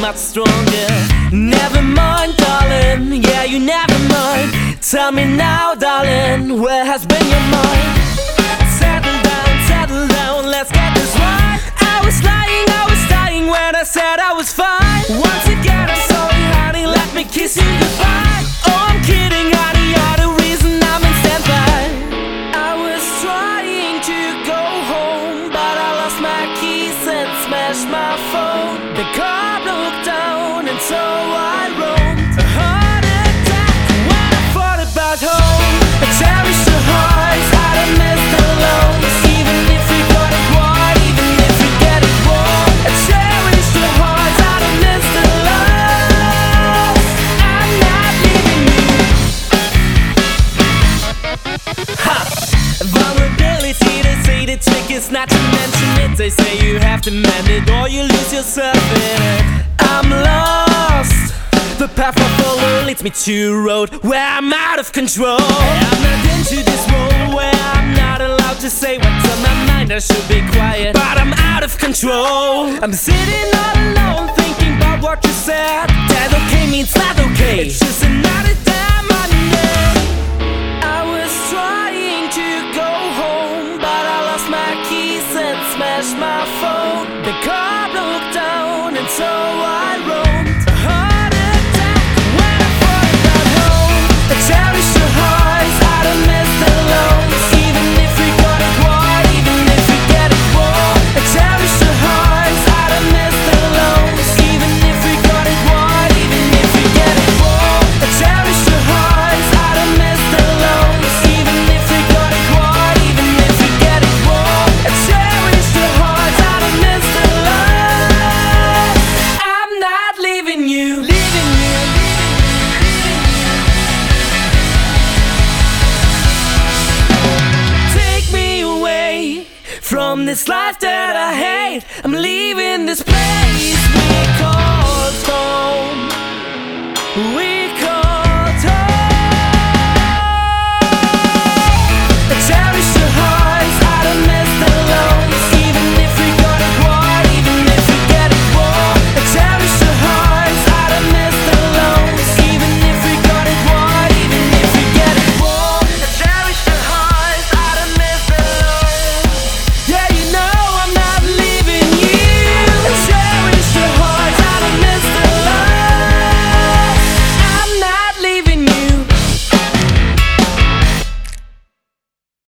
much stronger. Never mind, darling, yeah, you never mind. Tell me now, darling, where has been your mind? Settle down, let's get this right. I was dying when I said I was fine. Once again, I'm sorry, honey, let me kiss you goodbye. Oh, I'm kidding, honey, you're the reason I'm in standby. I was trying to go home, but I lost my keys and smashed my phone. The car broke down and so I roamed. A heart attack when I thought about home. I cherish the highs, I don't miss the lows. Even if we got it right, even if we get it wrong. I cherish the highs, I don't miss the lows. I'm not leaving you. Ha! Vulnerability, they say the trick is not to mention it. They say you have to mend it or you lose yourself in it. I'm lost. The path I follow leads me to a road where I'm out of control. I'm not into this world where I'm not allowed to say what's on my mind. I should be quiet, but I'm out of control. I'm sitting all alone thinking about what you said. That okay means not okay. It's just another damn Monday. I was trying to go home, but I lost my keys and smashed my phone. The car broke down and so I roamed. A heart attack when I thought about home. I cherish the highs, I don't miss the lows. Even if we got it right, even if we get it wrong. I cherish the highs, I don't miss the lows. Even if we got it right, even if we get it wrong. I cherish the highs, I don't miss the lows. Even if we got it right, even if we get it wrong. I cherish the highs, I don't miss the lows. I'm not leaving you, leaving you. Take me away from this life that I hate. I'm leaving this place we call home.